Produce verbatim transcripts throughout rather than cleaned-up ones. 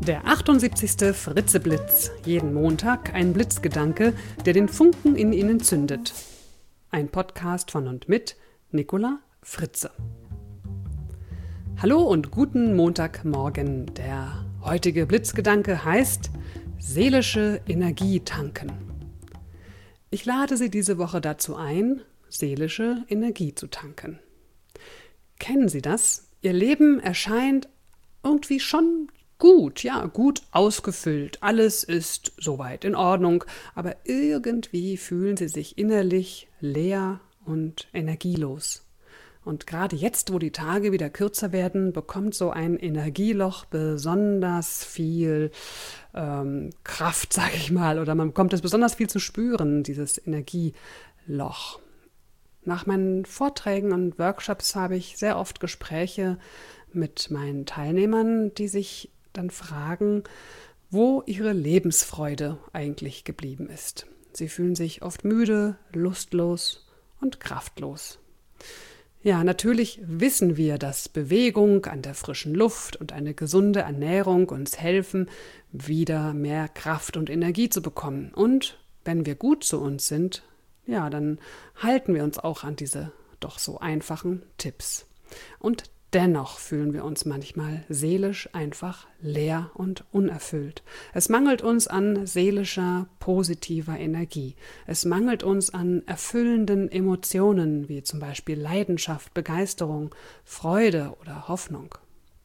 Der achtundsiebzigste Fritzeblitz. Jeden Montag ein Blitzgedanke, der den Funken in Ihnen zündet. Ein Podcast von und mit Nicola Fritze. Hallo und guten Montagmorgen. Der heutige Blitzgedanke heißt seelische Energie tanken. Ich lade Sie diese Woche dazu ein, seelische Energie zu tanken. Kennen Sie das? Ihr Leben erscheint irgendwie schon gut, ja, gut ausgefüllt. Alles ist soweit in Ordnung, aber irgendwie fühlen Sie sich innerlich leer und energielos. Und gerade jetzt, wo die Tage wieder kürzer werden, bekommt so ein Energieloch besonders viel ähm, Kraft, sage ich mal, oder man bekommt es besonders viel zu spüren, dieses Energieloch. Nach meinen Vorträgen und Workshops habe ich sehr oft Gespräche mit meinen Teilnehmern, die sich dann fragen, wo ihre Lebensfreude eigentlich geblieben ist. Sie fühlen sich oft müde, lustlos und kraftlos. Ja, natürlich wissen wir, dass Bewegung an der frischen Luft und eine gesunde Ernährung uns helfen, wieder mehr Kraft und Energie zu bekommen. Und wenn wir gut zu uns sind, ja, dann halten wir uns auch an diese doch so einfachen Tipps. Und dennoch fühlen wir uns manchmal seelisch einfach leer und unerfüllt. Es mangelt uns an seelischer, positiver Energie. Es mangelt uns an erfüllenden Emotionen, wie zum Beispiel Leidenschaft, Begeisterung, Freude oder Hoffnung.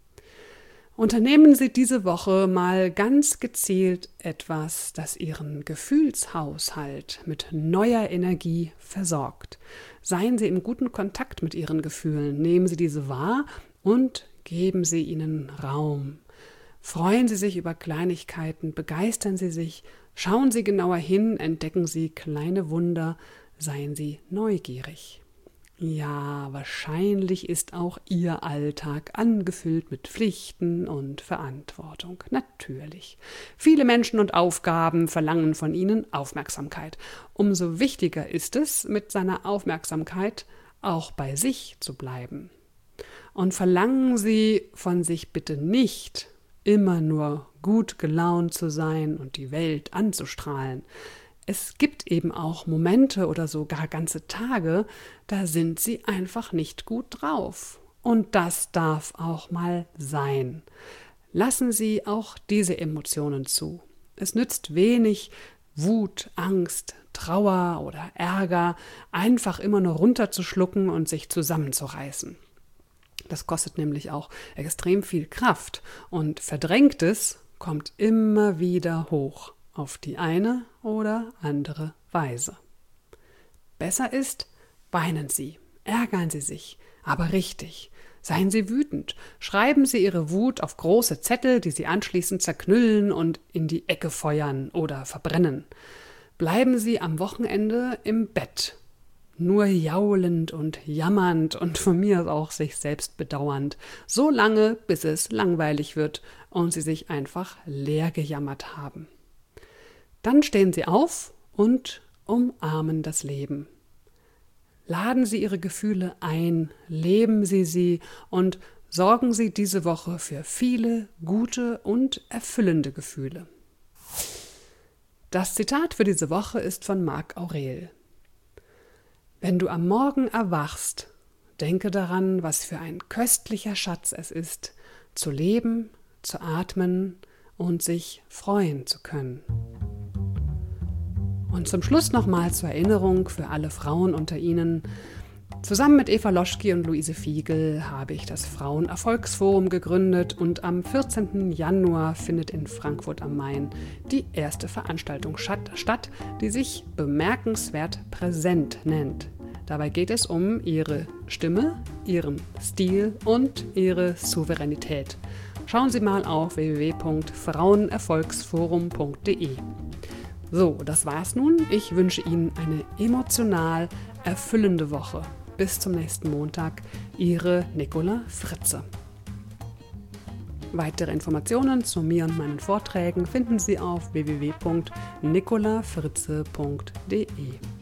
Unternehmen Sie diese Woche mal ganz gezielt etwas, das Ihren Gefühlshaushalt mit neuer Energie versorgt. Seien Sie im guten Kontakt mit Ihren Gefühlen, nehmen Sie diese wahr und geben Sie ihnen Raum. Freuen Sie sich über Kleinigkeiten, begeistern Sie sich, schauen Sie genauer hin, entdecken Sie kleine Wunder, seien Sie neugierig. Ja, wahrscheinlich ist auch Ihr Alltag angefüllt mit Pflichten und Verantwortung. Natürlich. Viele Menschen und Aufgaben verlangen von Ihnen Aufmerksamkeit. Umso wichtiger ist es, mit seiner Aufmerksamkeit auch bei sich zu bleiben. Und verlangen Sie von sich bitte nicht, immer nur gut gelaunt zu sein und die Welt anzustrahlen. Es gibt eben auch Momente oder sogar ganze Tage, da sind Sie einfach nicht gut drauf. Und das darf auch mal sein. Lassen Sie auch diese Emotionen zu. Es nützt wenig, Wut, Angst, Trauer oder Ärger einfach immer nur runterzuschlucken und sich zusammenzureißen. Das kostet nämlich auch extrem viel Kraft und Verdrängtes kommt immer wieder hoch. Auf die eine oder andere Weise. Besser ist, weinen Sie, ärgern Sie sich, aber richtig. Seien Sie wütend, schreiben Sie Ihre Wut auf große Zettel, die Sie anschließend zerknüllen und in die Ecke feuern oder verbrennen. Bleiben Sie am Wochenende im Bett, nur jaulend und jammernd und von mir auch sich selbst bedauernd, so lange, bis es langweilig wird und Sie sich einfach leer gejammert haben. Dann stehen Sie auf und umarmen das Leben. Laden Sie Ihre Gefühle ein, leben Sie sie und sorgen Sie diese Woche für viele gute und erfüllende Gefühle. Das Zitat für diese Woche ist von Marc Aurel. Wenn du am Morgen erwachst, denke daran, was für ein köstlicher Schatz es ist, zu leben, zu atmen und sich freuen zu können. Und zum Schluss nochmal zur Erinnerung für alle Frauen unter Ihnen. Zusammen mit Eva Loschki und Luise Fiegel habe ich das Frauenerfolgsforum gegründet und am vierzehnten Januar findet in Frankfurt am Main die erste Veranstaltung statt, die sich bemerkenswert präsent nennt. Dabei geht es um Ihre Stimme, Ihren Stil und Ihre Souveränität. Schauen Sie mal auf w w w punkt frauenerfolgsforum punkt d e. So, das war's nun. Ich wünsche Ihnen eine emotional erfüllende Woche. Bis zum nächsten Montag. Ihre Nicola Fritze. Weitere Informationen zu mir und meinen Vorträgen finden Sie auf w w w punkt nicola fritze punkt d e.